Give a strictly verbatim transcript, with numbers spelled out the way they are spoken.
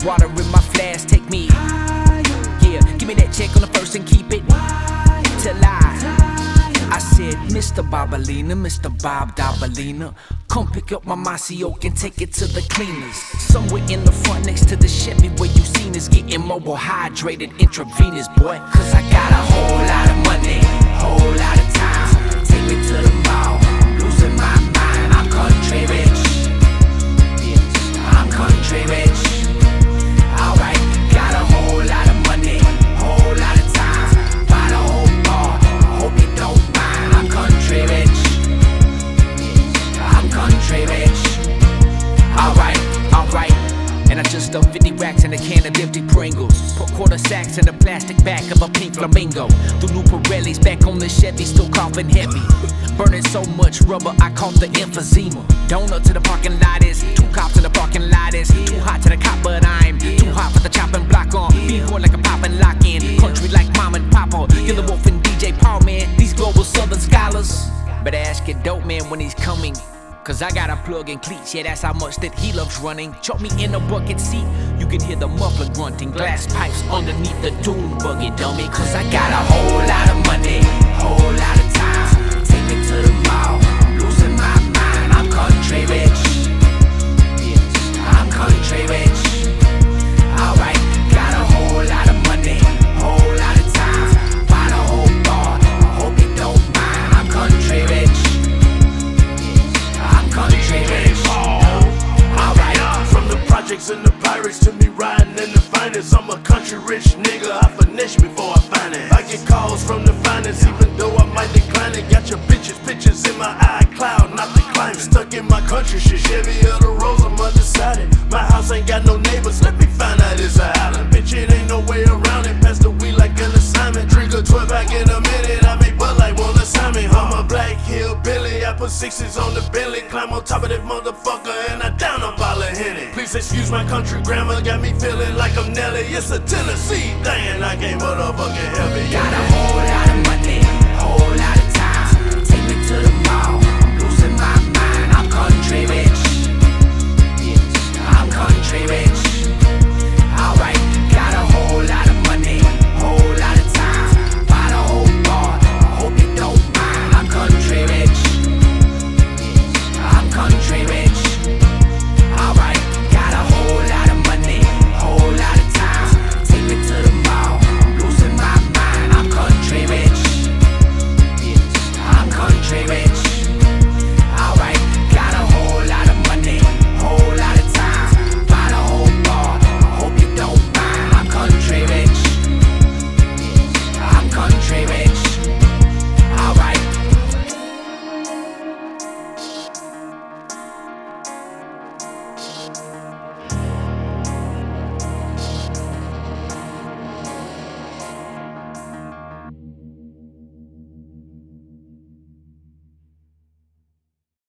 water in my flask, take me. Yeah, give me that check on the first and keep it till I I said, Mister Bobalina, Mister Bob Dabalina, come pick up my Macioc and take it to the cleaners. Somewhere in the front next to the Chevy where you seen us getting mobile hydrated intravenous, boy. Cause I got a whole lot of money, whole lot of time. Take me to the mall, I'm losing my mind. I'm country rich, bitch, I'm country rich. Alright, got a whole lot of money, whole lot of time. Buy the whole bar, hope you don't mind. I'm country rich, bitch, I'm country rich. Alright, alright. And I just stuffed fifty racks in a can of empty Pringles. Put quarter sacks in the plastic back of a pink flamingo. The new Pirellis back on the Chevy, still coughing heavy. Burning so much rubber, I caught the emphysema. Donut to the parking lot is, two cops in the parking lot is. Too hot to the cop, but I'm too hot for the chopping block on. Be more like a poppin' lock-in, country like mom and papa. You're the Wolf and D J Paul, man, these global southern scholars. Better ask your dope man when he's coming. Cause I got a plug in cleats, yeah, that's how much that he loves running. Choke me in a bucket seat, you can hear the muffler grunting. Glass pipes underneath the dune buggy, dummy. Cause I got a whole lot of money, whole lot of time. Take me to the mall, I'm losing my mind. I'm country rich, bitch, I'm country rich. Alright, got a whole lot of money, whole lot of time. Buy the whole bar, hope you don't mind. I'm country rich, country rich. Alright, from the projects and the pirates to me riding in the finest. I'm a country rich nigga, I finesse before I find it. I get calls from the finest, even though I might decline it. Got your bitches, pictures in my iCloud, not the climate. Stuck in my country shit, Chevy of the Rose, I'm undecided. My house ain't got no neighbors, let me find out it's a island. Bitch, it ain't no way around it, pass the weed like an assignment. Drink a twelve pack in a minute, I make Bud like one assignment. I'm a black hillbilly, I put sixes on the Bentley. Climb on top of that motherfucker and I down a bottle of Henny. Please excuse my country grammar, got me feeling like I'm Nelly. It's a Tennessee thing, I can't motherfucking help it. Got a